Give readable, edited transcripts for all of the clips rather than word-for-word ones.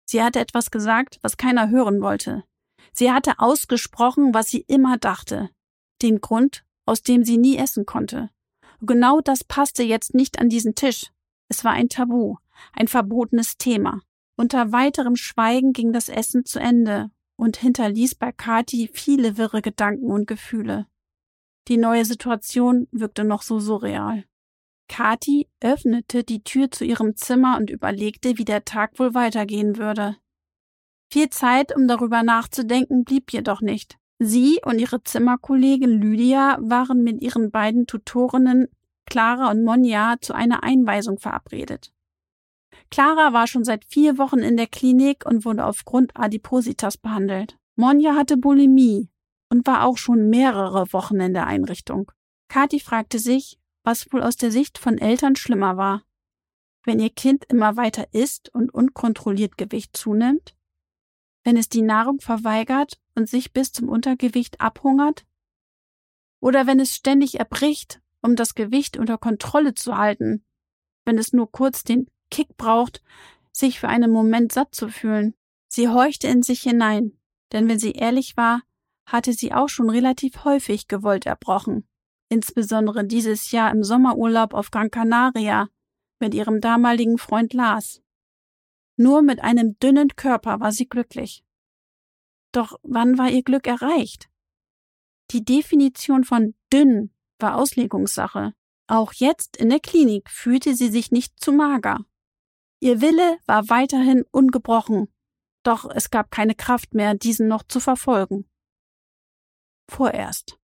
Sie hatte etwas gesagt, was keiner hören wollte. Sie hatte ausgesprochen, was sie immer dachte. Den Grund, aus dem sie nie essen konnte. Und genau das passte jetzt nicht an diesen Tisch. Es war ein Tabu, ein verbotenes Thema. Unter weiterem Schweigen ging das Essen zu Ende und hinterließ bei Kathi viele wirre Gedanken und Gefühle. Die neue Situation wirkte noch so surreal. Kathi öffnete die Tür zu ihrem Zimmer und überlegte, wie der Tag wohl weitergehen würde. Viel Zeit, um darüber nachzudenken, blieb jedoch nicht. Sie und ihre Zimmerkollegin Lydia waren mit ihren beiden Tutorinnen Clara und Monja zu einer Einweisung verabredet. Clara war schon seit 4 Wochen in der Klinik und wurde aufgrund Adipositas behandelt. Monja hatte Bulimie und war auch schon mehrere Wochen in der Einrichtung. Kathi fragte sich, was wohl aus der Sicht von Eltern schlimmer war. Wenn ihr Kind immer weiter isst und unkontrolliert Gewicht zunimmt? Wenn es die Nahrung verweigert und sich bis zum Untergewicht abhungert? Oder wenn es ständig erbricht, um das Gewicht unter Kontrolle zu halten? Wenn es nur kurz den Kick braucht, sich für einen Moment satt zu fühlen? Sie horchte in sich hinein, denn wenn sie ehrlich war, hatte sie auch schon relativ häufig gewollt erbrochen. Insbesondere dieses Jahr im Sommerurlaub auf Gran Canaria mit ihrem damaligen Freund Lars. Nur mit einem dünnen Körper war sie glücklich. Doch wann war ihr Glück erreicht? Die Definition von dünn war Auslegungssache. Auch jetzt in der Klinik fühlte sie sich nicht zu mager. Ihr Wille war weiterhin ungebrochen, doch es gab keine Kraft mehr, diesen noch zu verfolgen. Vorerst.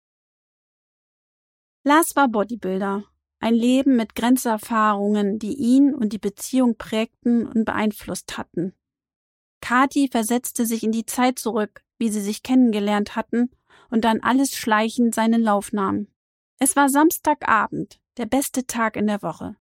Lars war Bodybuilder. Ein Leben mit Grenzerfahrungen, die ihn und die Beziehung prägten und beeinflusst hatten. Kathi versetzte sich in die Zeit zurück, wie sie sich kennengelernt hatten, und dann alles schleichend seinen Lauf nahm. Es war Samstagabend, der beste Tag in der Woche.